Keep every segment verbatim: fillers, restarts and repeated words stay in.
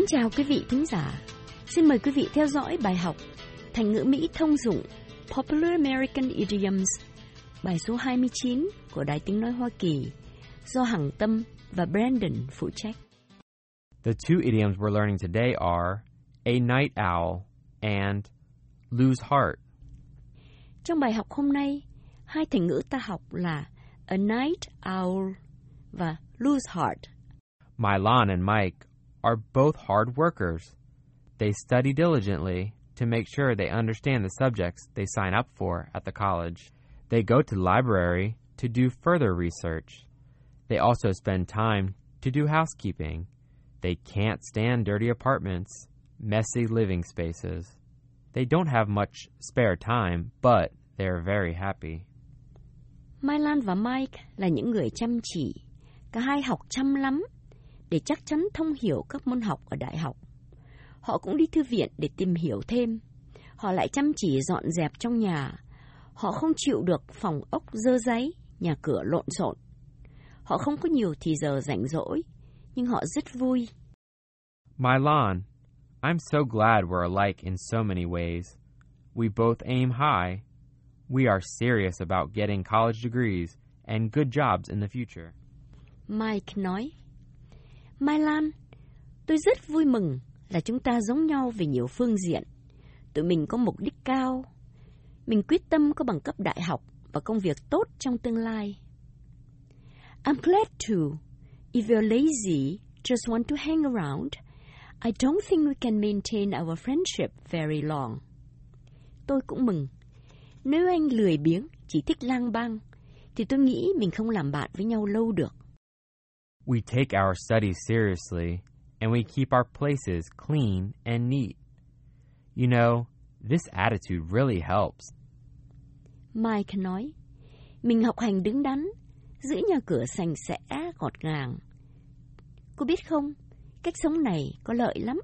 chào quý vị thính giả. Xin mời quý vị theo dõi bài học Thành ngữ Mỹ thông dụng Popular American Idioms, bài số hai mươi chín của Đài Tiếng Nói Hoa Kỳ do Hằng Tâm và Brandon phụ trách. The two idioms we're learning today are a night owl and lose heart. Trong bài học hôm nay, hai thành ngữ ta học là a night owl và lose heart. Mylan and Mike are both hard workers. They study diligently to make sure they understand the subjects they sign up for at the college. They go to the library to do further research. They also spend time to do housekeeping. They can't stand dirty apartments, messy living spaces. They don't have much spare time, but they're very happy. Mylan và Mike là những người chăm chỉ. Cả hai học chăm lắm để chắc chắn thông hiểu các môn học ở đại học. Họ cũng đi thư viện để tìm hiểu thêm. Họ lại chăm chỉ dọn dẹp trong nhà. Họ không chịu được phòng ốc dơ dáy, nhà cửa lộn xộn. Họ không có nhiều thì giờ rảnh rỗi, nhưng họ rất vui. Mylan, I'm so glad we're alike in so many ways. We both aim high. We are serious about getting college degrees and good jobs in the future. Mike nói, Mylan, tôi rất vui mừng là chúng ta giống nhau về nhiều phương diện. Tụi mình có mục đích cao. Mình quyết tâm có bằng cấp đại học và công việc tốt trong tương lai. I'm glad too. If you're lazy, just want to hang around, I don't think we can maintain our friendship very long. Tôi cũng mừng. Nếu anh lười biếng, chỉ thích lang bang, thì tôi nghĩ mình không làm bạn với nhau lâu được. We take our studies seriously, and we keep our places clean and neat. You know, this attitude really helps. Mike nói, mình học hành đứng đắn, giữ nhà cửa sạch sẽ, ngọt ngàng. Cô biết không, cách sống này có lợi lắm.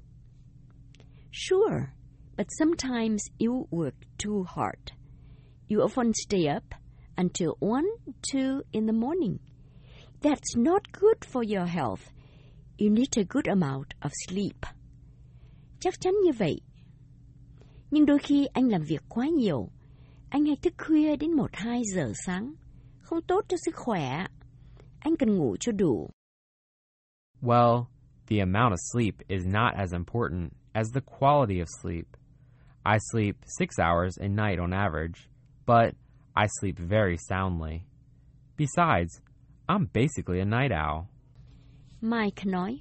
Sure, but sometimes you work too hard. You often stay up until one, two in the morning. That's not good for your health. You need a good amount of sleep. Chắc chắn như vậy. Nhưng đôi khi anh làm việc quá nhiều. Anh hay thức khuya đến một, hai giờ sáng. Không tốt cho sức khỏe. Anh cần ngủ cho đủ. Well, the amount of sleep is not as important as the quality of sleep. I sleep six hours a night on average, but I sleep very soundly. Besides, I'm basically a night owl. Mike nói,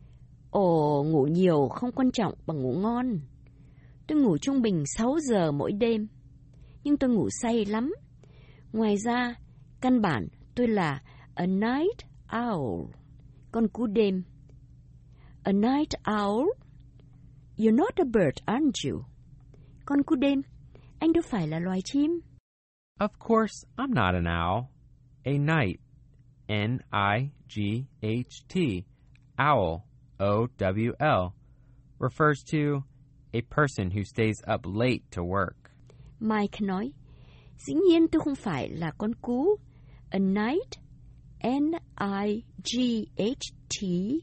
Ồ, ngủ nhiều không quan trọng bằng ngủ ngon. Tôi ngủ trung bình sáu giờ mỗi đêm, nhưng tôi ngủ say lắm. Ngoài ra, căn bản tôi là a night owl, con cú đêm. A night owl? You're not a bird, aren't you? Con cú đêm, anh đâu phải là loài chim. Of course, I'm not an owl. A night, N I G H T, owl, O W L, refers to a person who stays up late to work. Mike nói, dĩ nhiên tôi không phải là con cú. A night, N I G H T,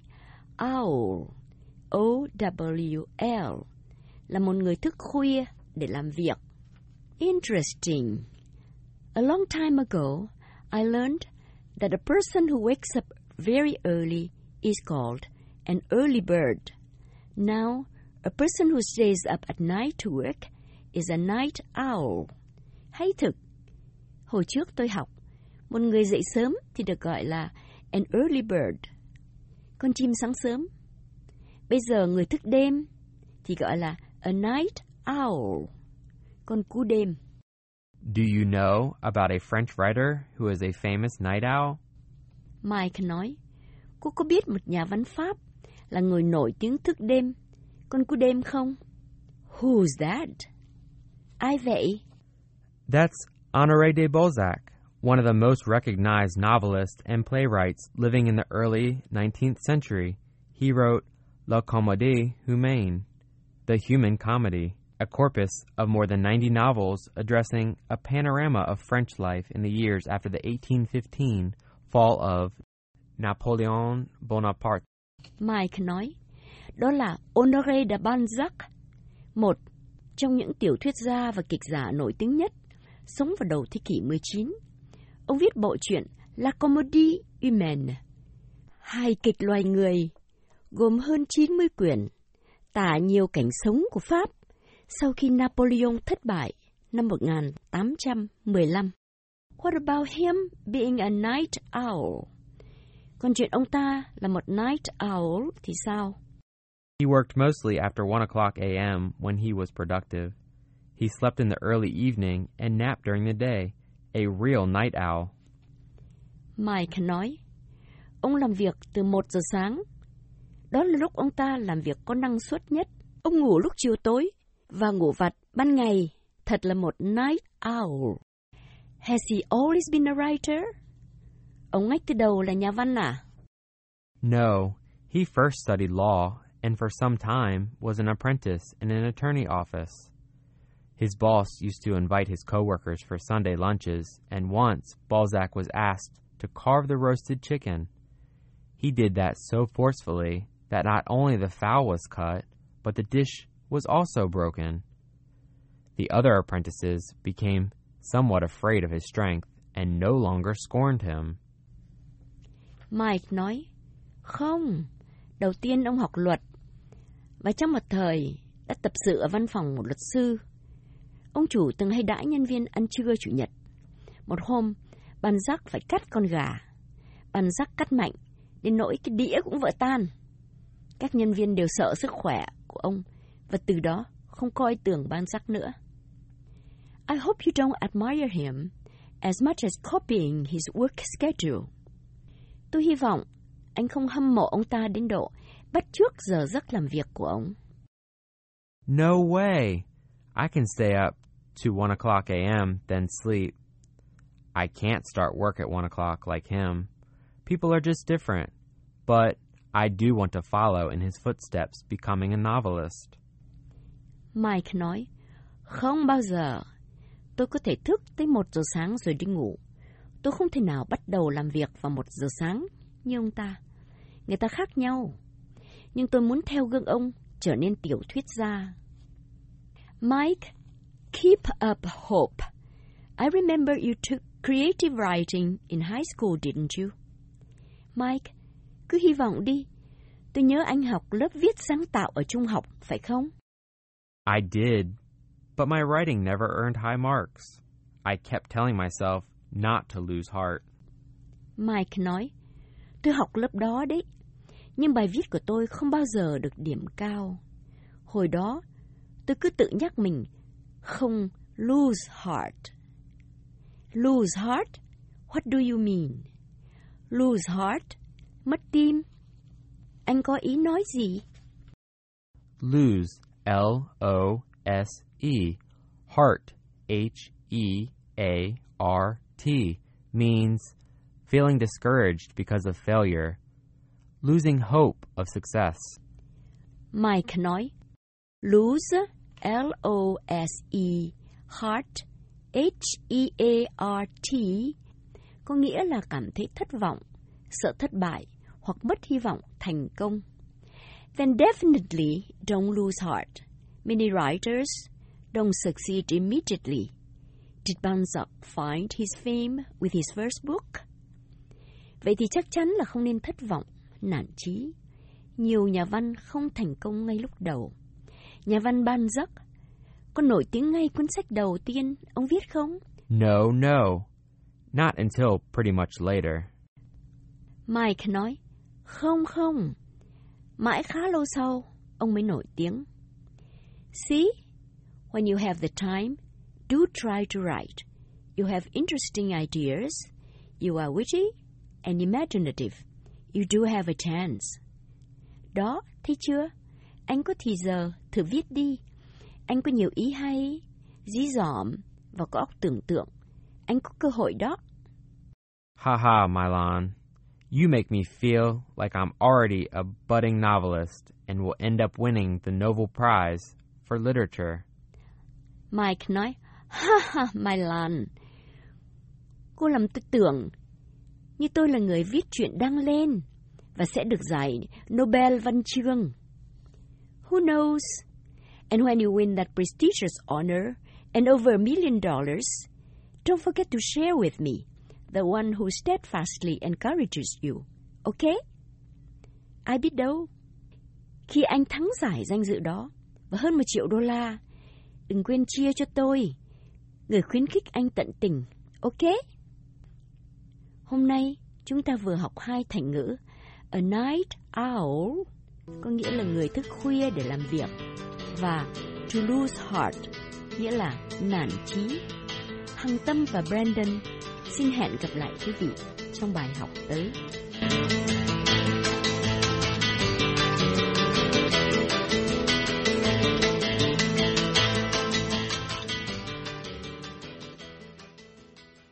owl, O W L, là một người thức khuya để làm việc. Interesting. A long time ago, I learned that a person who wakes up very early is called an early bird. Now, a person who stays up at night to work is a night owl. Hay thực. Hồi trước tôi học, một người dậy sớm thì được gọi là an early bird, con chim sáng sớm. Bây giờ người thức đêm thì gọi là a night owl, con cú đêm. Do you know about a French writer who is a famous night owl? Mike nói, cô có biết một nhà văn Pháp là người nổi tiếng thức đêm, con cú đêm không? Who's that? Ai vậy? That's Honoré de Balzac, one of the most recognized novelists and playwrights living in the early nineteenth century. He wrote La Comédie Humaine, The Human Comedy, a corpus of more than ninety novels addressing a panorama of French life in the years after the eighteen fifteen fall of Napoleon Bonaparte. Mike nói, Đó là Honoré de Balzac, một trong những tiểu thuyết gia và kịch giả nổi tiếng nhất, sống vào đầu thế kỷ mười chín. Ông viết bộ truyện La Comédie Humaine, hài kịch loài người, gồm hơn chín mươi quyển, tả nhiều cảnh sống của Pháp sau khi Napoleon thất bại năm một nghìn tám trăm mười lăm. What about him being a night owl? Còn chuyện ông ta là một night owl thì sao? He worked mostly after one o'clock a m when he was productive. He slept in the early evening and napped during the day, a real night owl. Mike nói, ông làm việc từ một giờ sáng. Đó là lúc ông ta làm việc có năng suất nhất. Ông ngủ lúc chiều tối và ngủ vặt ban ngày. Thật là một night owl. Has he always been a writer? Ông ngay từ đầu là nhà văn à? No, he first studied law and for some time was an apprentice in an attorney office. His boss used to invite his coworkers for Sunday lunches, and once Balzac was asked to carve the roasted chicken. He did that so forcefully that not only the fowl was cut, but the dish was also broken. The other apprentices became somewhat afraid of his strength and no longer scorned him. Mike nói, không, đầu tiên ông học luật, và trong một thời đã tập sự ở văn phòng một luật sư. Ông chủ từng hay đãi nhân viên ăn trưa chủ nhật. Một hôm, Balzac phải cắt con gà. Balzac cắt mạnh, đến nỗi cái đĩa cũng vỡ tan. Các nhân viên đều sợ sức khỏe của ông, và từ đó không coi tưởng Balzac nữa. I hope you don't admire him as much as copying his work schedule. Tôi hy vọng anh không hâm mộ ông ta đến độ bắt chước giờ giấc làm việc của ông. No way! I can stay up to one o'clock a m then sleep. I can't start work at one o'clock like him. People are just different. But I do want to follow in his footsteps, becoming a novelist. Mike nói, không bao giờ. Tôi có thể thức tới một giờ sáng rồi đi ngủ. Tôi không thể nào bắt đầu làm việc vào một giờ sáng như ông ta. Người ta khác nhau. Nhưng tôi muốn theo gương ông trở nên tiểu thuyết gia. Mike, keep up hope. I remember you took creative writing in high school, didn't you? Mike, cứ hy vọng đi. Tôi nhớ anh học lớp viết sáng tạo ở trung học, phải không? I did, but my writing never earned high marks. I kept telling myself not to lose heart. Mike nói, tôi học lớp đó đấy, nhưng bài viết của tôi không bao giờ được điểm cao. Hồi đó, tôi cứ tự nhắc mình không lose heart. Lose heart? What do you mean? Lose heart? Mất tim? Anh có ý nói gì? Lose, L O S E. Heart, H E A R T, means feeling discouraged because of failure, losing hope of success. Mike nói, lose, L O S E, heart, H E A R T, có nghĩa là cảm thấy thất vọng, sợ thất bại hoặc mất hy vọng thành công. Then definitely don't lose heart. Many writers don't succeed immediately. Did Balzac find his fame with his first book? Vậy thì chắc chắn là không nên thất vọng, nản chí. Nhiều nhà văn không thành công ngay lúc đầu. Nhà văn Balzac có nổi tiếng ngay cuốn sách đầu tiên ông viết không? No, no. Not until pretty much later. Mike nói, không không. Mãi khá lâu sau, ông mới nổi tiếng. See, when you have the time, do try to write. You have interesting ideas. You are witty and imaginative. You do have a chance. Đó, thấy chưa? Anh có thì giờ, thử viết đi. Anh có nhiều ý hay, dí dỏm và có óc tưởng tượng. Anh có cơ hội đó. Ha ha, Milan. You make me feel like I'm already a budding novelist and will end up winning the Nobel Prize for Literature. Mike nói, ha ha, Milan. Cô làm tôi tưởng như tôi là người viết truyện đăng lên và sẽ được giải Nobel văn chương. Who knows? And when you win that prestigious honor and over a million dollars, don't forget to share with me, the one who steadfastly encourages you. Okay? Ai biết đâu, khi anh thắng giải danh dự đó và hơn một triệu đô la, đừng quên chia cho tôi, người khuyến khích anh tận tình. Ok? Hôm nay chúng ta vừa học hai thành ngữ. A night owl có nghĩa là người thức khuya để làm việc, và to lose heart nghĩa là nản chí. Hằng Tâm và Brandon xin hẹn gặp lại quý vị trong bài học tới.